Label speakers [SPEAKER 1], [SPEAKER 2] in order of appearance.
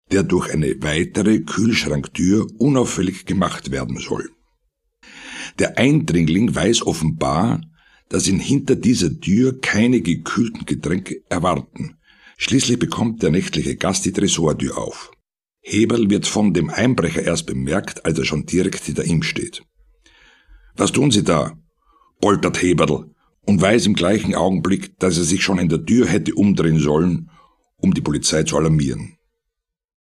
[SPEAKER 1] der durch eine weitere Kühlschranktür unauffällig gemacht werden soll. Der Eindringling weiß offenbar, dass ihn hinter dieser Tür keine gekühlten Getränke erwarten. Schließlich bekommt der nächtliche Gast die Tresortür auf. Heberl wird von dem Einbrecher erst bemerkt, als er schon direkt hinter ihm steht. »Was tun Sie da?« poltert Heberl und weiß im gleichen Augenblick, dass er sich schon in der Tür hätte umdrehen sollen, um die Polizei zu alarmieren.